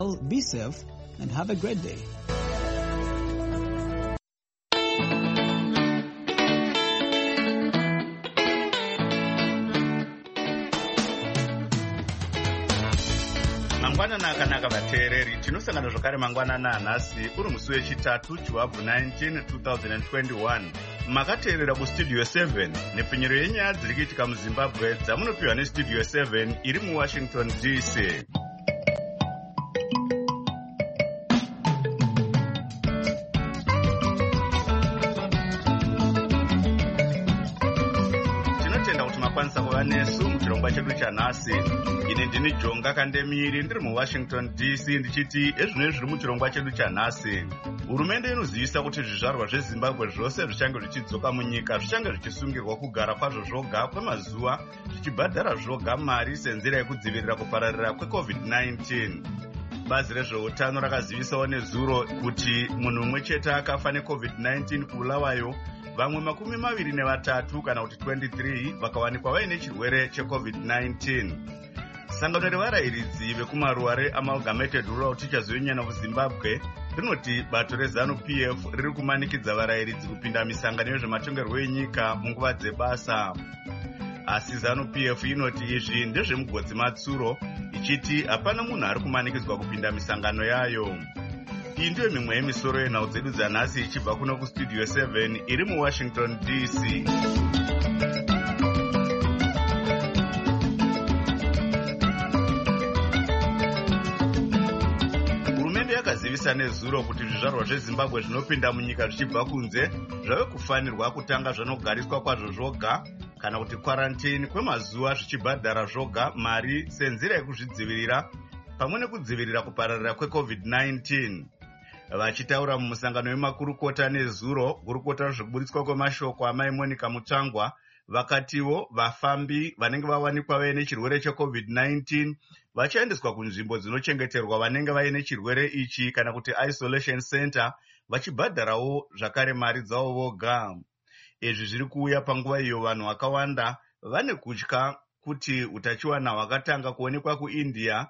Be safe and have a great day. Mangwanana akanaka vateereri, tinosangana zvakare mangwanana anhasi uri musi wechitatu Chihwabvu 19 2021. Makateerera kustudio 7 nepfinyiro yenyaya dziri kuitika muZimbabwe dzamunopiwa nestudio 7 iri muWashington DC. Tinotenda kuti makwanisa kuva nesu muchirongwa chedu chanhasi. Ini ndini Jonga Kandemiri ndiri muWashington DC ndichiti ezvinoi zviri muchirongwa chedu chanhasi. Hurumende inozivisa kuti zvizvarwa zveZimbabwe zvose zvichange zvichidzoka munyika zvichange zvichisungirwa kugara kwazvo zvoga kwemazuva zvichibhadhara zvoga mari senzira yekudzivirira kupararira kweCovid-19. Bazi rezveutano rakazivisawo nezuro kuti munhu mumwe chete akafa neCovid-19 kuBulawayo, vamwe 23 kana kuti 23 vakawanikwa vaine chirwere cheCovid-19. Sangano revarayiridzi vekumaruwa reAmalgamated Rural Teachers Union of Zimbabwe rinoti bato reZANU-PF riri kumanikidza varayiridzi kupinda misangano yezvematongerwo enyika munguva dzebasa. Asi ZANU-PF inoti izvi ndezvemugodzi matsuro, ichiti hapana munhu ari kumanikidzwa kupinda misangano yayo. Iyi ndiyo mimwe yemisoro yenhau dzedu dzanhasi ichibva kuno kustudio 7 iri muWashington DC. Yakazivisa nezuro kuti zvizvarwa zveZimbabwe zvinopinda munyika zvichibva kunze zvave kufanirwa kutanga zvanogariswa kwazvo zvoga kana kuti quarantine kwemazuva zvichibhadhara zvoga mari senzira yekuzvidzivirira pamwe nekudzivirira kupararira kweCovid-19. Vachitaura mumusangano wemakurukota nezuro, gurukota rezvekuburitswa kwemashoko amai Monica Mutangwa vakatiwo vafambi vanenge vawanikwa vaine chirwere cheCovid-19 vachaendeswa kunzvimbo dzinochengeterwa vanenge vaine chirwere ichi kana kuti isolation center vachibhadharawo zvakare mari dzavo voga. Izvi zviri kuuya panguva iyo vanhu vakawanda vane kutya kuti utachiwana hwakatanga kuonekwa kuIndia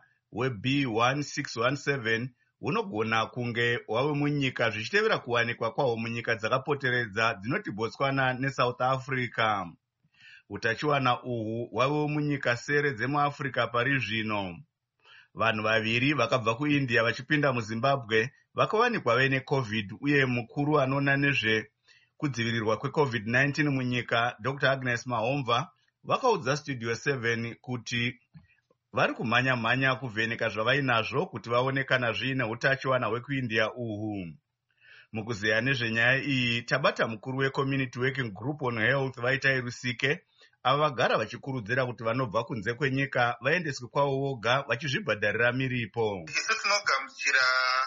hweB1617 hunogona kunge hwave munyika zvichitevera kuwanikwa kwahwo munyika dzakapoteredza dzinoti Botswana neSouth Africa. Utachiwana uhu hwave munyika sere dzemuAfrica pari zvino. Vanhu vaviri vakabva kuIndia vachipinda muZimbabwe vakawanikwa vaine COVID, uye mukuru anoona nezvekudzivirirwa kweCovid-19 munyika Dr. Agnes Mahomva vakaudza studio 7 kuti vari kumhanya-mhanya kuvheneka zvavainazvo kuti vaone kana zviine utachiwana hwekuIndia uhu. Mukuzeya nezvenyaya iyi tabata mukuru weCommunity Working Group on Health Vaitai Rusike ava vagara vachikurudzira kuti vanobva kunze kwenyika vaendeswe kwavo voga vachizvibhadharira miripo. Isu tinogamuchira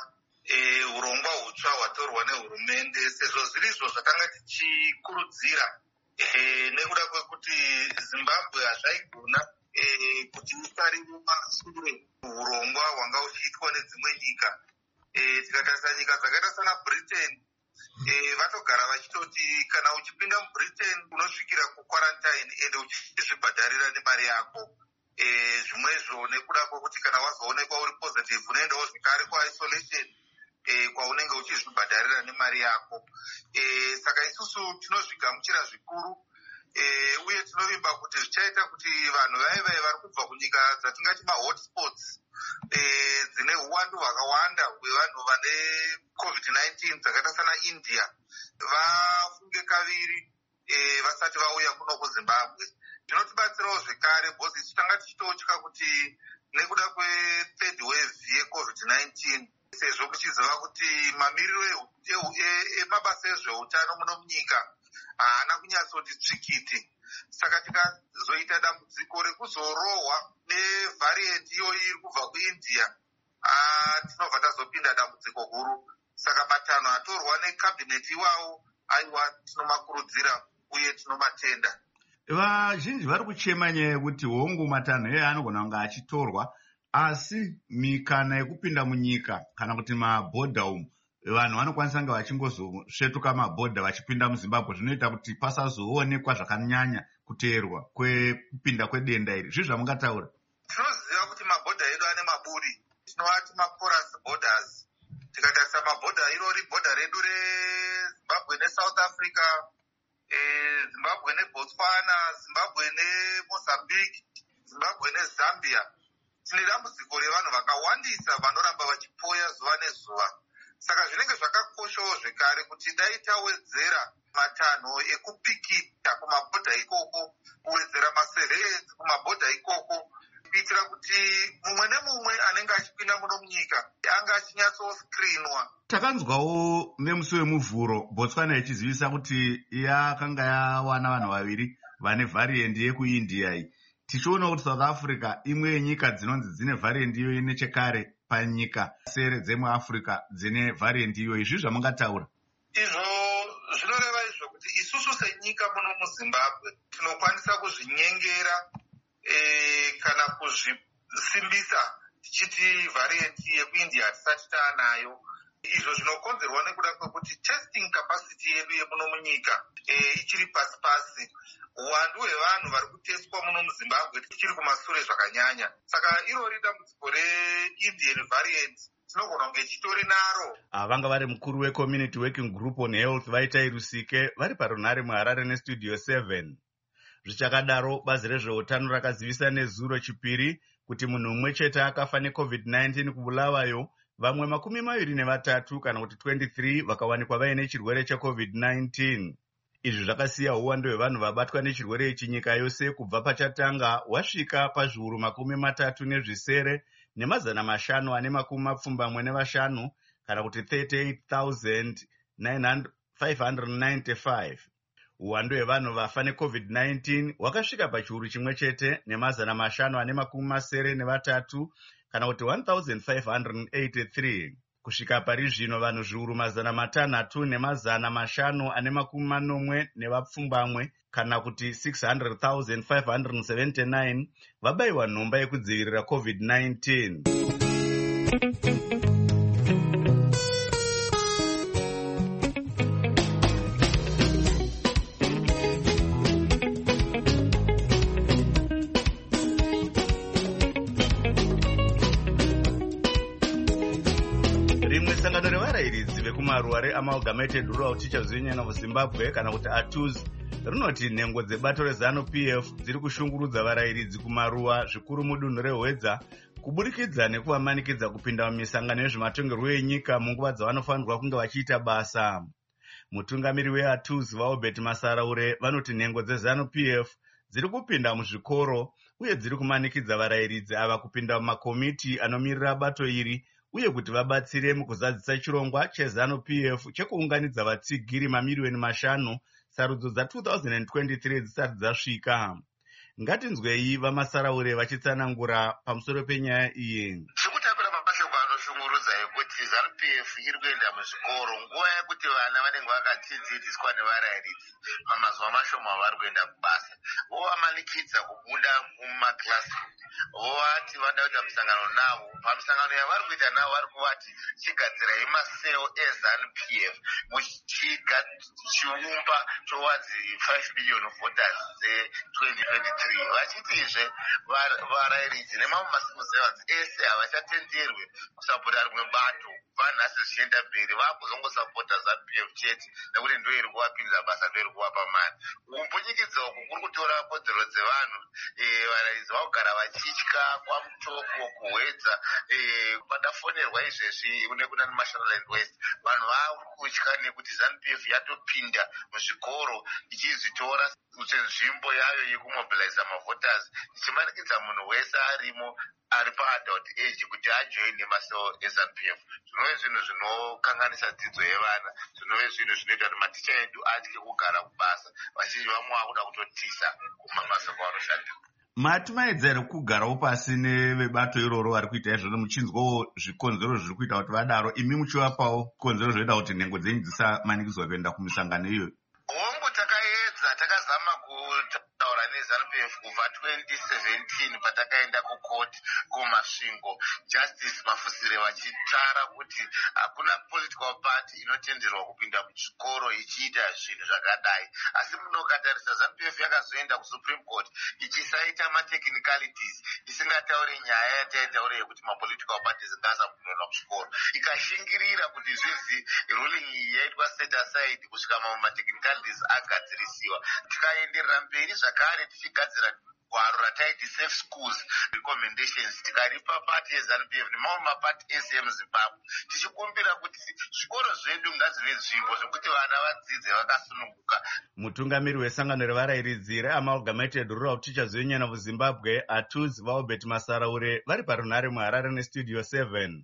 urongwa hutsva hwatorwa nehurumende sezvo zviri izvo zvakanga tichikurudzira nekuda kwekuti Zimbabwe hazvaigona kuti itarire mashure urongwa hwanga uchiitwa nedzimwe nyika. Tikatarisa nyika dzakaita sana Britain vatogara vachitoti kana uchipinda muBritain unosvikira kuquarantine ende uchizvibhadharira nemari yako. Zvimwezvo nekuda kwekuti kana wazoonekwa uri positive unoendawo zvekare kuisolation kwaunenge uchizvibhadharira nemari yako. Saka isusu tinozvigamuchira zvikuru uye tinovimba kuti zvichaita kuti vanhu vaive vari kubva kunyika dzatingati mahotspots dzine uwandu hwakawanda hwevanhu vane COVID-19 dzakaita sana India vafunge kaviri vasati vauya kuno kuZimbabwe. Zvinotibatsirawo zvekare bhozi isu tanga tichitotya kuti nekuda kwethird wave yeCovid-19 sezvo kuchiziva kuti mamiriro emabasa ezveutano muno munyika haana kunyatsoti tsvikiti. Saka tikazoita dambudziko rekuzorohwa nevariant iyoyi iri kubva kuIndia tinobva tazopinda dambudziko huru. Saka matanho atorwa nekabhineti iwawo aiwa tinomakurudzira uye tinomatenda. Vazhinji vari kuchema nyaya yekuti hongu matanho iye anogona kunge achitorwa, asi mikana yekupinda munyika kana kuti mabhodha umu vanhu vanokwanisa kunge vachingozosvetuka mabhodha vachipinda muZimbabwe, zvinoita kuti pasazoonekwa zvakanyanya kuteerwa kwekupinda kwedenda iri. Zvizvo zvamungataura? Tinoziva kuti mabhodha edu ane maburi. tinovati maporous borders. Tikatarisa mabhodha irori bhodha redu reZimbabwe neSouth Africa, Zimbabwe neBotswana, Zimbabwe neMozambique, Zimbabwe neZambia, tine dambudziko revanhu vakawandisa vanoramba vachipoya zuva nezuva. Saka zvinenge zvakakoshawo zvekare kuti dai tawedzera matanho ekupikita kumabhodha ikoko, kuwedzera masurveillance kumabhodha ikoko, kuitira kuti mumwe nemumwe anenge achipinda muno munyika anga achinyatsoskrinwa. Takanzwawo nemusi wemuvhuro Botswana ichizivisa kuti yakanga yawana vanhu vaviri vane variant yekuIndia iyi. Tichiona kuti South Africa imwe yenyika dzinonzi dzine variant iyoyi nechekare panyika sere dzemuAfrica dzine variant iyoyi. Izvi zvamungataura? Izvo zvinoreva izvo kuti isusu senyika muno muZimbabwe tinokwanisa kuzvinyengera kana kuzvisimbisa tichiti variant yekuIndia hatisati taanayo. Izvo zvinokonzerwa nekuda kwekuti testing capacity yedu yemuno munyika ichiri pasi pasi. Uwandu hwevanhu vari kuteswa muno muZimbabwe tichiri kumashure zvakanyanya. Saka irori dambudziko reIndian variant tinogona kunge chitori naro. Vanga vari mukuru weCommunity Working Group on Health Vaitai Rusike vari parunhare muHarare neStudio 7. Zvichakadaro, bazi rezveutano rakazivisa nezuro chipiri kuti munhu umwe chete akafa neCovid-19 kuBulawayo, vamwe 23 kana kuti 23 vakawanikwa vaine chirwere cheCovid-19. Izvi zvakasiya uwandu hwevanhu vabatwa nechirwere ichi nyika yose kubva pachatanga wasvika pazviuru 37 nemazana 545 kana kuti 38,595. Uwandu hwevanhu vafa neCovid-19 wakasvika pachiuru chimwe chete nemazana 573 kana kuti 1,583. Kusvika pari zvino vanhu zviuru 600 nemazana 540 nevapfumbamwe kana kuti 600,579 vabayiwa nhomba yekudzivirira COVID-19. Sangano revarairidzi vekumaruwa reAmalgamated Rural Teachers Union of Zimbabwe kana kuti ATUZ rinoti nhengo dzebato reZANU-PF dziri kushungurudza varairidzi kumaruwa zvikuru mudunhu reHwedza kuburikidza nekuvamanikidza kupinda mumisangano yezvematongerwo enyika munguva dzavanofanirwa kunge vachiita basa. Mutungamiri weATUZ vaObert Masaraure vanoti nhengo dzeZANU-PF dziri kupinda muzvikoro uye dziri kumanikidza varairidzi ava kupinda mumakomiti anomirira bato iri uye kuti vabatsire mukuzadzisa chirongwa cheZANU-PF chekuunganidza vatsigiri mamiliyoni 5 sarudzo dza2023 dzisati dzasvika. Ngatinzwei vaMasaraure vachitsanangura pamusoro penyaya iyi. Zvekutambira mashoko anoshungurudza ekuti ZANU-PF iri kuenda muzvikoro nguva yekuti vana vanenge vakadzidziswa nevarairidzi pamazuva mashoma vari kuenda kubasa, vovamanikidza kubuda mumakilasi, vovati vada kuita misangano navo. Pamisangano yavari kuita navo vari kuvati chigadzirai maseo eZANU-PF muchiumba towards 5 million voters dze2023. Vachitizve varairidzi nemamwe macivil servants ese havachatenderwi kusapota rimwe bato vanhasi zvichienda mberi, vakuzongosapota ZANU-PF chete nekuti ndo iri kuvapinza basa, ndo iri kuvapa mari. Umbunyikidzo uku kuri kutora kodzero dzevanhu, varairidzi vakugara vachitya kwamutoko kuhwedza. Padafonerwa izvezvi nekuna National Land West, vanhu vari kutya nekuti ZANU-PF yatopinda muzvikoro ichizvitora senzvimbo yayo yekumobiliza mavoters, ichimanikidza munhu wese arimo ari paadult age kuti ajoine maseo eZANU-PF. Zvinove zvinhu zvinokanganisa dzidzo yevana, zvinove zvinhu zvinoita kuti maticha edu atye kugara kubasa, vazhinji vamwe vakuda kutotisa kumabasa kwavanoshandira. Matumaedza here kugarawo pasi nevebato iroro vari kuita izvozvo muchinzwawo zvikonzero zviri kuita kuti vadaro, imi muchivapawo konzero zvinoita kuti nhengo dzenyu dzisamanikidzwa kuenda kumisangano iyoyo? Hongu takaedza, takazama kutaura neZANU-PF kubva 2013 2017 patakaenda kukoti kumasvingo Justice Mafusire vachitara kuti hakuna political party inotenderwa kupinda muchikoro ichiita zvinhu zvakadai. Asi munokatarisa ZANU-PF yakazoenda kuSupreme Court ichisaita matechnicalities, isingatauri nyaya yataitaura yekuti mapolitical parties ngaasabvumirwa kuchikoro, ikashingirira kuti zvizi ruling iyi yaitwa set aside kusvika matechnicalities agadzirisiwa. Tikaenderera mberi zvakare tichigadzira gwaro rataiti Safe Schools Recommendations tikaripa pati yeZANU-PF nemamwe mapati ese emuZimbabwe, tichikumbira kuti zvikoro zvedu ngazive nzvimbo zvekuti vana vadzidze vakasununguka. Mutungamiri wesangano revarairidzi reAmalgamated Rural Teachers Union of Zimbabwe, Atuz Albert Masaraure, vari parunhare muHarare neStudio 7.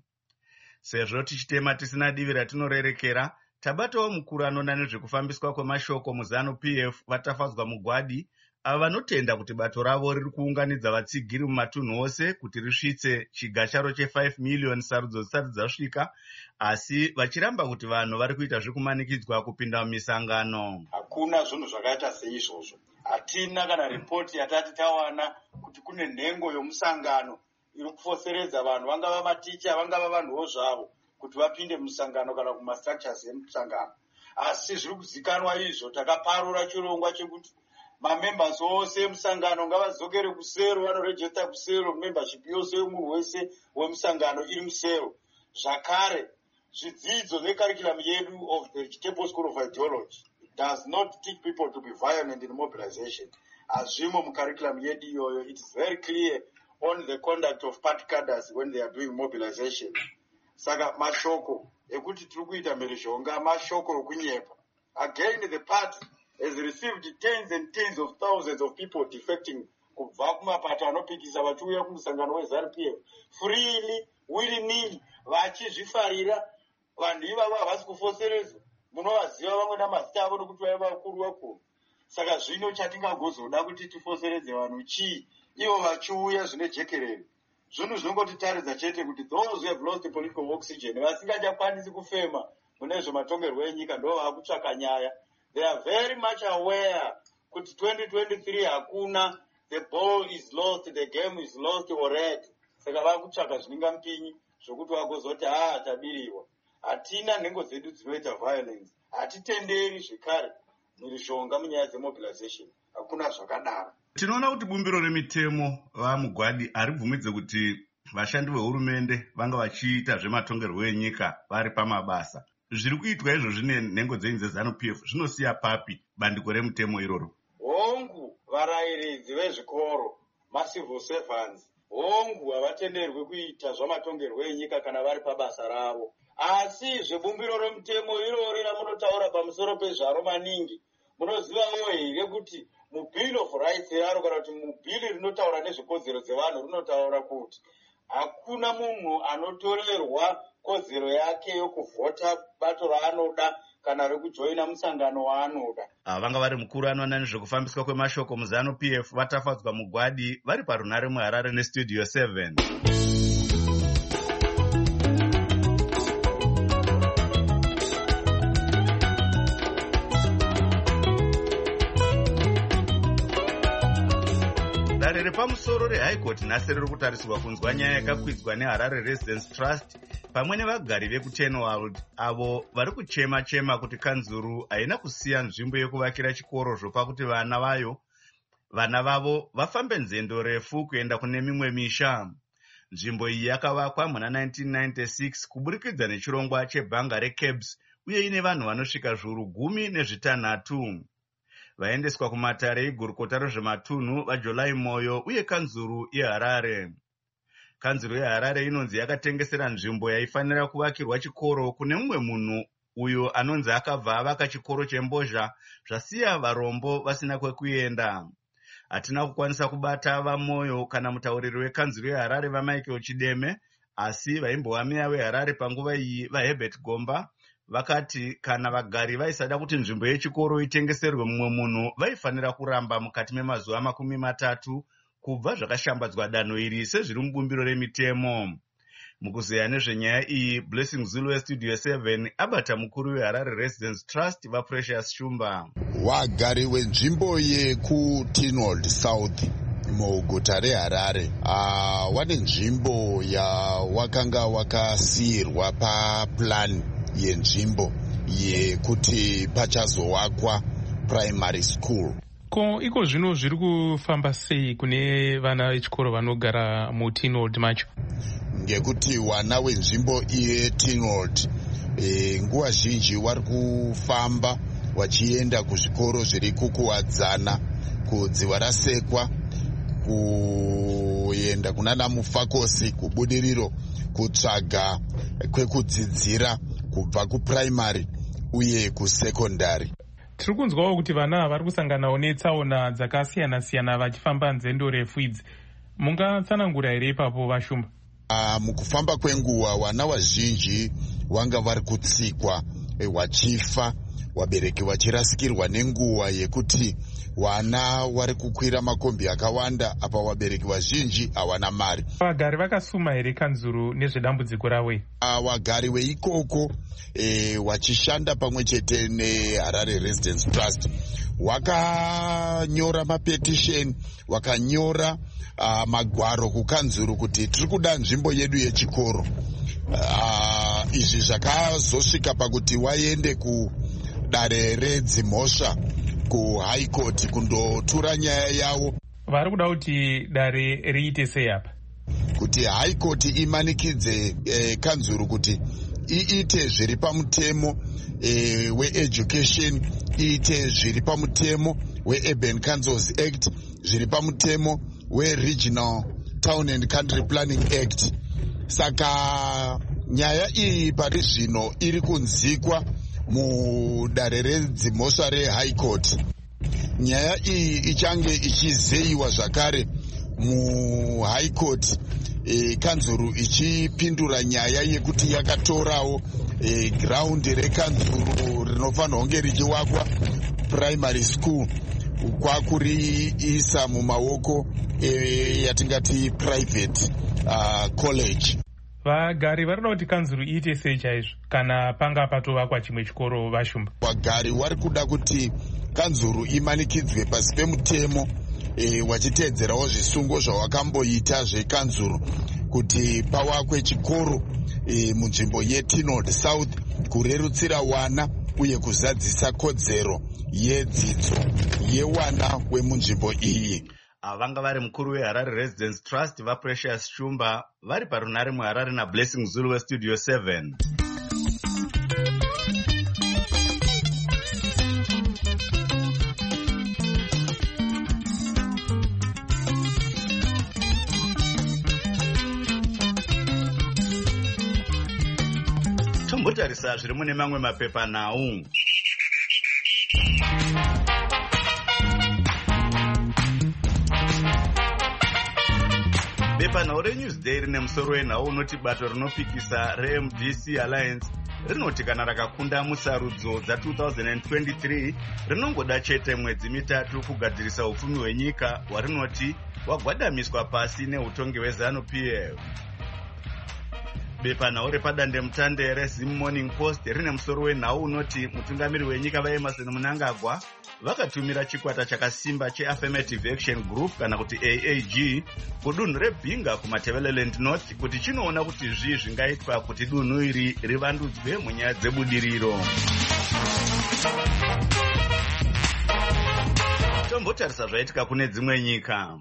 Sezvo tichitema tisina divi ratinorerekera, tabatawo mukuru anoona nezvekufambiswa kwemashoko muZANU-PF vatafadzwa mugwadi, ava vanotenda kuti bato ravo riri kuunganidza vatsigiri mumatunhu ose kuti risvitse chiga charo che5 million sarudzo dzisati dzasvika, asi vachiramba kuti vanhu vari kuita zvekumanikidzwa kupinda mumisangano. Hakuna zvinhu zvakaita seizvozvo. Hatina kana ripoti yatati tawana kuti kune nhengo yomusangano iri kufoseredza vanhu, vangava maticha, vangava vanhuwo zvavo, kuti vapinde musangano kana kumastructures emusangano. Asi zviri kuzikanwa izvo, takaparura chirongwa chekuti mamembers ose emusangano ngavadzokere kusero, vanorejista kusero, membership yose yomunhu wese wemusangano iri musero. Zvakare, zvidzidzo necurriculum yedu of the Chitepo School of Ideology does not teach people to be violent in mobilization. Azvimo mucurriculum yedu iyoyo. It is very clear on the conduct of party cadres when they are doing mobilization. Saka mashoko ekuti tiri kuita mhirizhonga mashoko okunyepa. Again, the party has received tens and tens of thousands of people defecting kubva kumapato anopikisa vachiuya kumusangano weZANU-PF freely, willy-nilly, vachizvifarira. Vanhu ivavo havasi kufoseredzwa, munovaziva vamwe namazita avo nokuti vaiva vakuru vakuru. Saka zvino chatingagozoda kuti tifoseredze vanhu chii? Ivo vachiuya zvine jekerere. Zvinhu zvinongotiratidza chete kuti those who have lost the political oxygen, vasingachakwanisi kufema mune zvematongerwo enyika, ndo vakutsvaka nyaya. They are very much aware kuti 2023 hakuna, the ball is lost, the game is lost already. Saka vakutsvaka zvinengamupinyi zvokuti vagozoti tabiriwa. Hatina nhengo dzedu dzinoita violence, hatitenderi zvekare mhirizhonga munyaya dzemobilization. Hakuna zvakadaro. Tinoona kuti bumbiro remitemo vamugwadi haribvumidze kuti vashandi vehurumende vanga vachiita zvematongerwo enyika vari pamabasa. Zviri kuitwa izvo zvine nhengo dzenyu dzeZANU-PF zvinosiya papi bandiko remutemo iroro? Hongu varairidzi vezvikoro, macivil servants, hongu havatenderwi kuita zvamatongerwo enyika kana vari pabasa ravo. Asi zvebumbiro remutemo irori ramunotaura pamusoro pezvaro maningi, munozivawo here kuti mubill of rights yaro kana kuti mubhili rinotaura nezvekodzero dzevanhu rinotaura kuti hakuna munhu anotorerwa kodzero yake yokuvhota bato raanoda kana rekujoina musangano waanoda. Vanga vari mukuru anoona nezvekufambiswa kwemashoko muZANU-PF vatafadzwa mugwadi vari parunhare muHarare neStudio 7. Dare repamusoro reHigh Court nhasi riri kutarisirwa kunzwa nyaya yakakwidzwa neHarare Residence Trust pamwe nevagari vekuTenworld avo vari kuchema-chema kuti kanzuru haina kusiya nzvimbo yekuvakira chikoro zvopa kuti vana vavo vafambe nzendo refu kuenda kune mimwe misha. Nzvimbo iyi yakavakwa muna 1996 kuburikidza nechirongwa chebhanga reCABS uye ine vanhu vanosvika zviuru 16. Vaendeswa kumatare igurukota rezvematunhu vaJolai Moyo uye kanzuru yeHarare. Kanzuru yeHarare inonzi yakatengesera nzvimbo yaifanira kuvakirwa chikoro kune mumwe munhu uyo anonzi akabva avaka chikoro chembozha zvasiya varombo vasina kwekuenda. Hatina kukwanisa kubata vaMoyo kana mutauriri wekanzuru yeHarare vaMichael Chideme, asi vaimbova meya weHarare panguva iyi vaHerbert Gomba vakati kana vagari vaisada kuti nzvimbo yechikoro itengeserwe mumwe munhu vaifanira kuramba mukati memazuva 30 kubva zvakashambadzwa danho iri sezviri mubumbiro remitemo. Mukuzeya nezvenyaya iyi, Blessing Zulu weStudio 7 abata mukuru weHarare Residence Trust vaPrecious Shumba. Wagari wenzvimbo yekuTenworld South muguta reHarare. Wane nzvimbo yawakanga wakasiyirwa paplan yenzvimbo yekuti pachazovakwa primary school. Ko iko zvino zviri kufamba sei kune vana vechikoro vanogara muTinwold macho? Ngekuti vana wenzvimbo yeTinwold nguva zhinji vari kufamba wachienda kuzvikoro zviri kukuwadzana, kudziva rasekwa, kuenda kunana Mufakosi, kubudiriro, kutsvaga kwekudzidzira kubva kuprimary uye kusekondari. Tiri kunzwawo kuti vana vari kusanganawo netsaona dzakasiyana-siyana vachifamba nzendo refu idzi. Mungatsanangura here ipapo Vashumba? Mukufamba kwenguva vana vazhinji vanga vari kutsikwa, vachifa, vabereki vachirasikirwa nenguva yekuti vana vari kukwira makombi akawanda, apa vabereki vazhinji hawana mari. Vagari vakasuma here kanzuru nezvedambudziko ravo? Vagari veikoko vachishanda pamwe chete neHarare Residence Trust wakanyora mapetisheni, wakanyora magwaro kukanzuru kuti tiri kuda nzvimbo yedu yechikoro. Izvi zvakazosvika pakuti waende kudare redzimhosva kuHigh Court kundotura nyaya yavo. Vari kuda kuti dare riite sei apa? Kuti High Court imanikidze kanzuru kuti iite zviri pamutemo we-education, iite zviri pamutemo we-Urban Councils Act, zviri pamutemo we-Regional Town and Country Planning Act. Saka nyaya iyi pari zvino iri kunzikwa mudare redzimhosva reHigh Court. Nyaya iyi ichange ichizeyiwa zvakare muHigh Court, kanzuru ichipindura nyaya yekuti yakatorawo ground rekanzuru rinofanira kunge richiwakwa primary school kwakuriisa mumaoko yatingati private college. Vagari varikuda kuti kanzuru iite sei chaizvo kana panga patovakwa chimwe chikoro Vashumba? Vagari vari kuda kuti kanzuru imanikidzwe pasi pemutemo wachiteedzerawo zvisungo zvawakamboita zvekanzuru kuti pawakwe chikoro munzvimbo yeTinwold South kurerutsira wana uye kuzadzisa kodzero yedzidzo yewana wemunzvimbo iyi. Vanga vari mukuru weHarare Residence Trust vaPrecious Shumba vari parunare muHarare naBlessing Zulu weStudio 7. Tombotarisa zviri mune mamwe mapepa nhau. Bepanhau reNewsday rine musoro wenhau unoti bato rinopikisa reMDC Alliance rinoti kana rakakunda musarudzo dza2023 rinongoda chete mwedzi mitatu kugadzirisa upfumi hwenyika hwarinoti hwagwadamiswa pasi neutongi hweZANU-PF. Bepanhau repadandemutande reZim Morning Post rine musoro wenhau unoti mutungamiri wenyika vaEmmerson Mnangagwa vakatumira chikwata chakasimba cheAffirmative Action Group kana kuti AAG kudunhu reBhinga kuMatebeleland North kuti chinoona kuti zvii zvingaitwa kuti dunhu iri rivandudzwe munyaya dzebudiriro. Tombotarisa zvaitika kune dzimwe nyika.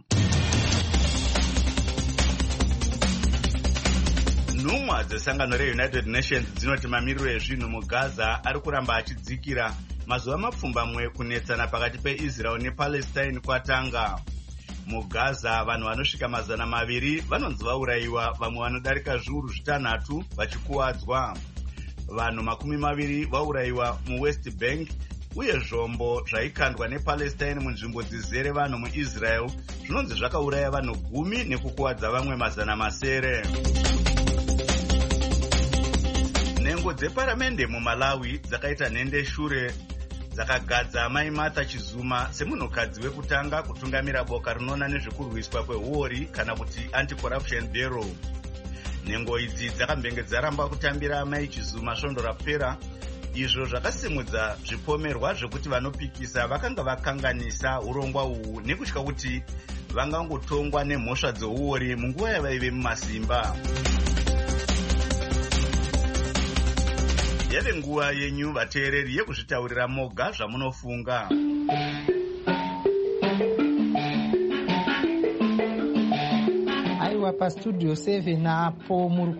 Nhumwa dzesangano reUnited Nations dzinoti mamiriro ezvinhu muGaza ari kuramba achidzikira mazuva mapfumbamwe kunetsana pakati peIsrael nePalestine kwatanga. MuGaza vanhu vanosvika 200 vanonzi vaurayiwa, vamwe vanodarika zviuru 6 vachikuwadzwa. Vanhu 20 vaurayiwa muWest Bank uye zvombo zvaikandwa nePalestine munzvimbo dzizere vanhu muIsrael zvinonzi zvakauraya vanhu 10 nekukuwadza vamwe 700. Nhengo dzeparamende muMalawi dzakaita nhende shure dzakagadza Mai Martha Chizuma semunhukadzi wekutanga kutungamira boka rinoona nezvekurwiswa kwehuori kana kuti Anti-Corruption Bureau. Nhengo idzi dzakambenge dzaramba kutambira Mai Chizuma svondo rapera izvo zvakasimudza zvipomerwa zvekuti vanopikisa vakanga vakanganisa urongwa uhu nekutya kuti vangangotongwa nemhosva dzouori munguva yavaive mumasimba. Yave nguva yenyu vateereri yekuzvitaurira moga zvamunofunga. Aiwa pastudio 7 apo muri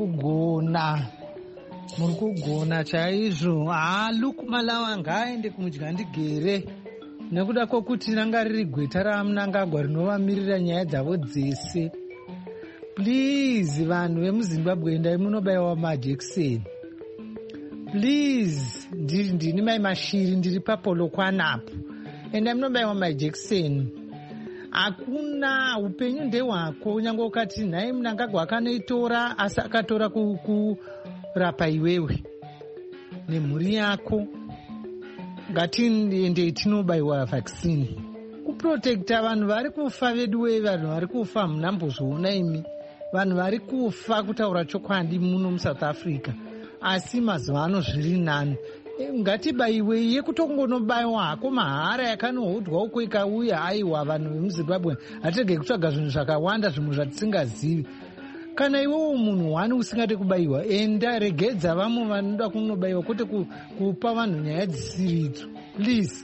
kugona chaizvo. Lukumalawa ngaaende kumudya ndigere nekuda kwokuti ranga riri gweta raMnangagwa rinovamirira nyaya dzavo dzese. Please vanhu vemuZimbabwe endai munobayiwa majekiseni. Please ndini mai Mashiri ndiri papolokwana endai munobayiwa majekiseni. Hakuna upenyu ndehwako kunyange ukati nhai Mnangagwa akanoitora asi akatora kurapa iwewe nemhuri yako. Ngatiendei tinobayiwa vaccine kuprotekta vanhu vari kufa vedu wei. Vanhu vari kufa munambozviona imi. Vanhu vari kufa kutaura chokwadi muno muSouth Africa, asi mazuva ano zviri nani. Ngatibayiwe yekutongonobayiwa hako mahara yakanohodwa uko ikauya. Aiwa vanhu vemuZimbabwe hatirege kutsvaga zvinhu zvakawanda zvimwe zvatisingazivi. Kana iwewo munhu wani usingade kubayiwa, enda regedza vamwe vanoda kunobayiwa kwete kupa vanhu nyaya dzisiridzo. Please.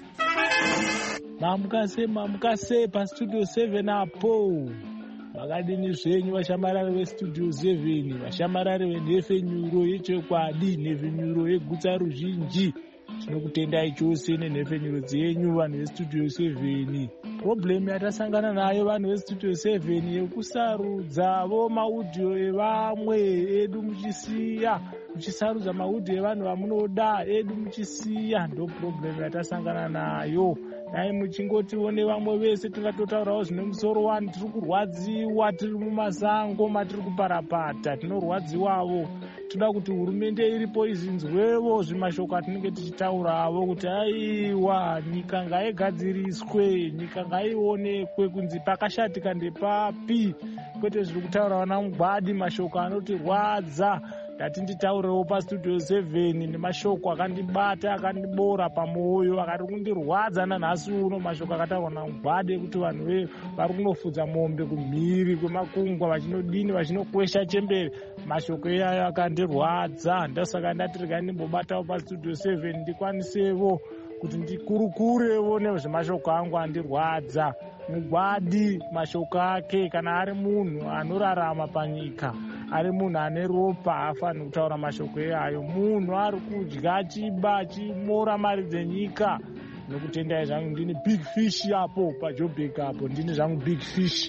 Mamukase pastudio 7 apo. Vakadini zvenyu vashamarari vestudio 7, vashamarari venhefe nyuro yechokwadi nefe nyuro yegutsa ruzhinji. Tinokutendai chose nenhefe nyuro dzenyu vanhu vestudio 7. Problem yatasangana nayo vanhu vestudio 7 yekusarudza maudhio evamwe edu muchisarudza maudhio evanhu vamunoda edu muchisiya. Ndo problem yatasangana nayo. Dai muchingotione vamwe vese tingatotaurawo zvine musoro wani. Tiri kurwadziwa, tiri mumasango matiri kuparapata, tinorwadziwawo. Toda kuti hurumende iripo izinzwewo zvimashoko atinenge tichitaurawo kuti aiwa nyika ngaigadziriswe, nyika ngaionekwe kunzi pakashatika ndepapi, kwete zviri kutaurawa naMugwadi mashoko anotirwadza. Ndatinditaurewo pastudio 7 nemashoko akandibata akandibora pamwoyo akati kundirwadza nanhasi uno, mashoko akataurwa naMugwadi ekuti vanhu vari kunofudza mombe kumhiri kwemakungwa vachinodini vachinokwesha chembere. Mashoko iyayo akandirwadza. Ndosaka ndati regai ndimbobatawo pastudio 7 ndikwanisewo kuti ndikurukurewo nezvemashoko angu andirwadza. Mugwadi mashoko ake kana ari munhu anorarama panyika, ari munhu ane ropa, haafaniri kutaura mashoko iyayo. Munhu ari kudya chiba achimora mari dzenyika. Nokutendai zvangu ndini big fish apo paJoburg apo, ndini zvangu big fish.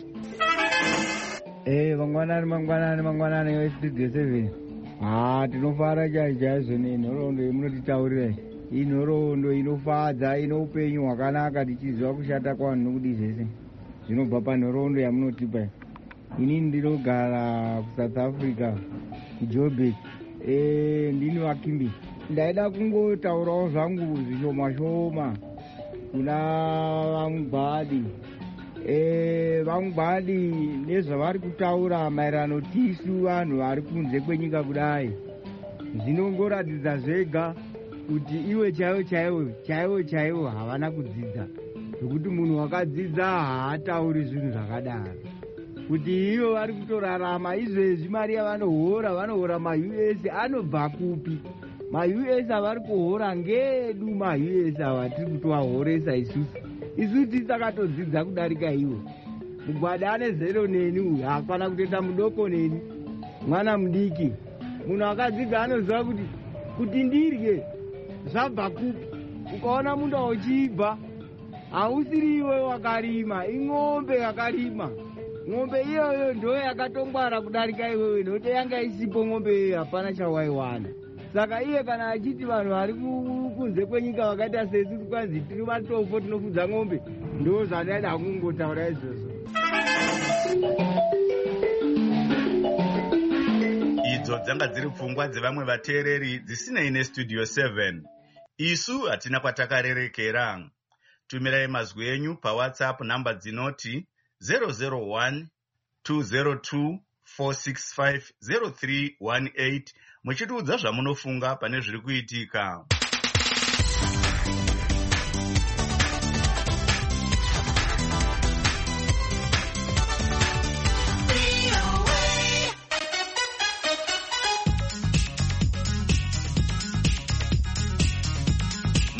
Mangwanani westudio 7. Tinofara chaizvo nenhoroondo yemunotitaurirai. Inhoroondo inofadza, ino upenyu hwakanaka, tichiziva kushata kwavanhu nokudi zvese zvinobva panhoroondo yamunotipa. Ini ndinogara kuSouth Africa kuJoburg. Ndini Vakimbi. Ndaida kungotaurawo zvangu zvishoma kuna vaMugwadi. VaMugwadi nezvavari kutaura maererano tisu vanhu vari kunze kwenyika kudai, zvinongoratidza zvega kuti iwe chaiwo havana kudzidza. Zvokuti munhu wakadzidza haatauri zvinhu zvakadaro. Kuti ivo vari kutorarama izvezvi mari yavanohora ma-US anobva kupi? Ma-US avari kuhora ngedu ma-US ava tiri kutovahoresa isusu tisakatodzidza kudarika ivo. Mugwadi ane zero neni uyu, hapana kutoita mudoko neni, mwana mudiki. Munhu akadzidza anoziva kuti ndirye zvabva kupi. Ukaona munda uchibva hausiri iwe wakarima, ing'ombe yakarima. Ng'ombe iyoyo ndo yakatongwara kudarika iwewe, nokuti yanga isipo ng'ombe iyoyo hapana chawaiwana. Saka iye kana achiti vanhu vari kunze kwenyika vakaita sesu kwanzi tiri vatofo tinofudza ng'ombe, ndo zvandaida kungotaura izvozvo. Idzo dzanga dziri pfungwa dzevamwe vateereri dzisinei nestudio 7. Isu hatina kwatakarerekera. Tumirai mazwi enyu paWhatsApp namba dzinoti 001 202 465 0318 muchitiudza zvamunofunga pane zviri kuitika.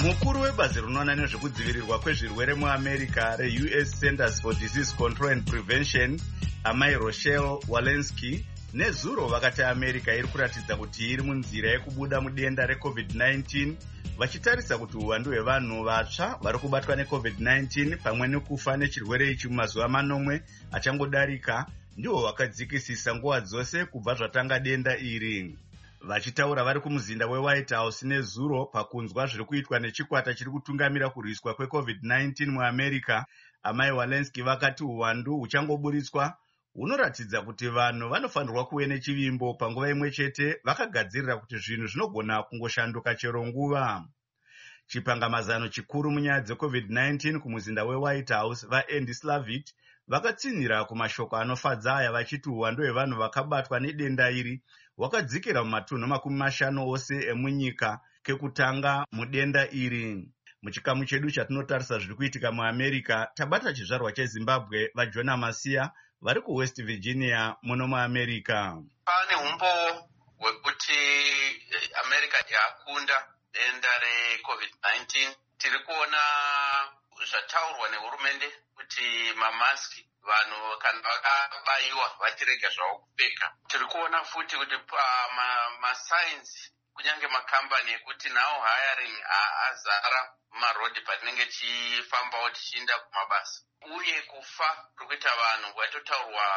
Mukuru webazi rinoona nezvekudzivirirwa kwezvirwere muAmerica reUS Centers for Disease Control and Prevention, Amai Rochelle Walensky, nezuro vakati America iri kuratidza kuti iri munzira yekubuda mudenda reCovid-19, vachitarisa kuti uwandu hwevanhu vatsva vari kubatwa neCovid-19 pamwe nekufa nechirwere ichi mumazuva manomwe achangodarika ndiwo wakadzikisisa nguva dzose kubva zvatanga denda iri. Vachitaura vari kumuzinda weWhite House nezuro pakunzwa zviri kuitwa nechikwata chiri kutungamira kurwiswa kweCovid-19 muAmerica, Amai Walensky vakati uwandu huchangoburitswa hunoratidza kuti vanhu vanofanirwa kuve nechivimbo panguva imwe chete vakagadzirira kuti zvinhu zvinogona kungoshanduka chero nguva. Chipangamazano chikuru munyaya dzeCovid-19 kumuzinda weWhite House vaAndy Slavitt vakatsinhira kumashoko anofadza aya vachiti uwandu hwevanhu vakabatwa nedenda iri wakadzikira mumatunhu 50 ose emunyika kekutanga mudenda iri. Muchikamu chedu chatinotarisa zviri kuitika muAmerica, tabata chizvarwa cheZimbabwe vaJona Masiya vari kuWest Virginia muno muAmerica. Pane humbo hwekuti America yakunda denda reCovid-19. Tiri kuona zvataurwa nehurumende kuti mamaski vanhu kana vakabayiwa vachirega zvavo kupfeka. Tiri kuona futi kuti masainzi kunyange makambani ekuti nawo hiring azara mumarodhi patinenge tichifambawo tichienda kumabasa. Uye kufa kuri kuita vanhu kwaitotaurwa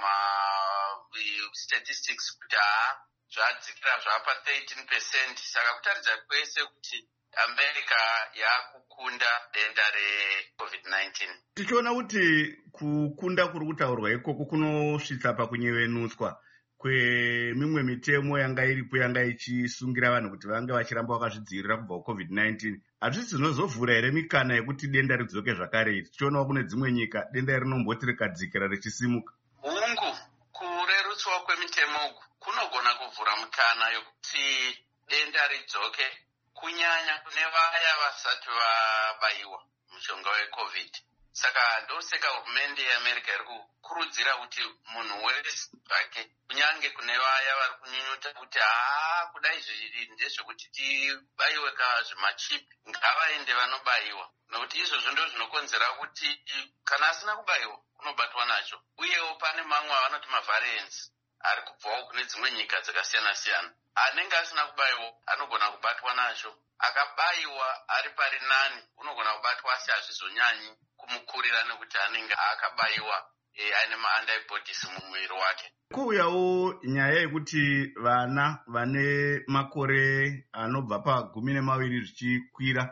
statistics kuti zvadzikira zvapa 13%. Saka kutaridza kwese kuti America yakukunda denda reCovid-19. Tichiona kuti kukunda kuri kutaurwa ikoko kunosvitsa pakunyevenutswa kwemimwe mitemo yanga iripo yanga ichisungira vanhu kuti vange vachiramba vakazvidzivirira kubva kuCovid-19. Hazvisi zvinozovhura here mikana yekuti denda ridzoke zvakare iri? Tichionawo kune dzimwe nyika denda iri rinomboti rikadzikira richisimuka. Hungu kurerutswa kwemitemo uku kunogona kuvhura mikana yokuti denda ridzoke, kunyanya kune vaya vasati vabayiwa mushonga weCovid. Saka ndoseka hurumende yeAmerica iri kukurudzira kuti munhu wese zvake, kunyange kune vaya vari kunyunyuta kuti kudai zviri ndezvekuti tibayiwe zvimachip, ngavaende vanobayiwa. Nokuti izvozvo ndo zvinokonzera kuti kana asina kubayiwa unobatwa nacho. Uyewo pane mamwe avanoti mavariants ari kubvawo kune dzimwe nyika dzakasiyana-siyana. Anenge asina kubayiwa anogona kubatwa nacho. Akabayiwa ari pari nani unogona kubatwa asi hazvizonyanyi kumukurira nekuti anenge akabayiwa aine maantibodies mumuviri wake. Kouyawo nyaya yekuti vana vane makore anobva pa12 zvichikwira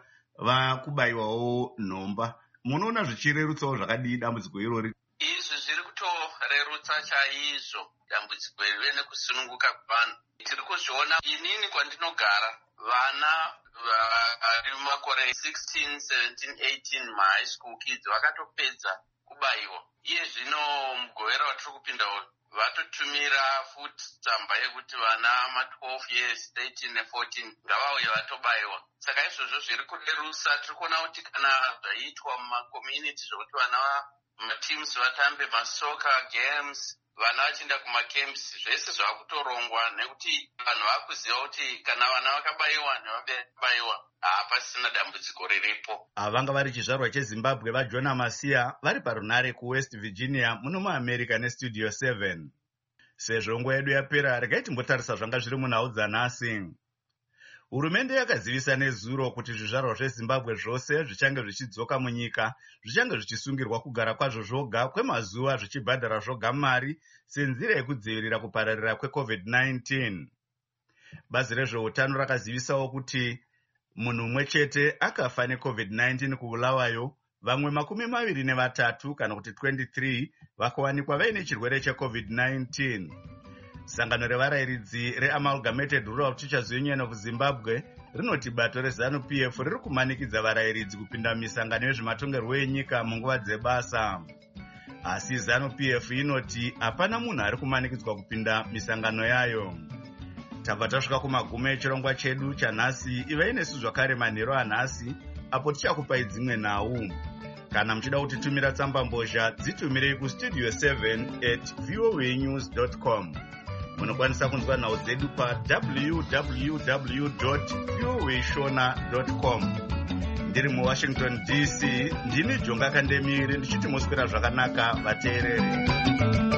vakubayiwawo nhomba. Munoona zvichirerutsawo zvakadii dambudziko irori? Izvi zviri kutorerutsa chaizvo dambudziko iri nekusununguka kwevanhu. Tiri kuzviona inini kwandinogara, vana vari mumakore 16, 17, 18 mahigh school kids vakatopedza kubayiwa. Iye zvino mugovera watiri kupinda vatotumira futi tsamba yekuti vana ma12 years, 13 ne14 ngavauye vatobayiwa. Saka izvozvo zviri kurerusa. Tiri kuona kuti kana zvaitwa mumakommunity zvokuti vana mateams vatambe masoka games, vana vachienda kumacamps, zvese zvakutorongwa nekuti vanhu vakuziva kuti kana vana vakabayiwa nevakabayiwa hapasina dambudziko riripo. Vanga vari chizvarwa cheZimbabwe vaJona Masiya vari parunare kuWest Virginia muno muAmerica neStudio 7. Sezvo nguva yedu yapera, regai timbotarisa zvanga zviri munhau dzanhasi. Hurumende yakazivisa nezuro kuti zvizvarwa zveZimbabwe zvose zvichange zvichidzoka munyika zvichange zvichisungirwa kugara kwazvo zvoga kwemazuva zvichibhadhara zvoga mari senzira yekudzivirira kupararira kweCovid-19. Bazi rezveutano rakazivisawo kuti munhu umwe chete akafa neCovid-19 kubulawayo, vamwe 23 kana kuti 23 vakawanikwa vaine chirwere cheCovid-19. Sangano revarayiridzi reAmalgamated Rural Teachers Union of Zimbabwe rinoti bato reZANU-PF riri kumanikidza varayiridzi kupinda misangano yezvematongerwo enyika munguva dzebasa. Asi ZANU-PF inoti hapana munhu ari kumanikidzwa kupinda misangano yayo. Tabva tasvika kumagumo echirongwa chedu chanhasi. Ivai nesu zvakare manheru anhasi apo tichakupai dzimwe nhau. Kana muchida kutitumira tsamba mbozha dzitumirei kustudio7@voanews.com. munokwanisa kunzwa nhau dzedu pa www.viewishona.com. ndiri muwashington DC, ndini Jonga Kandemiri ndichiti muswera zvakanaka vateereri.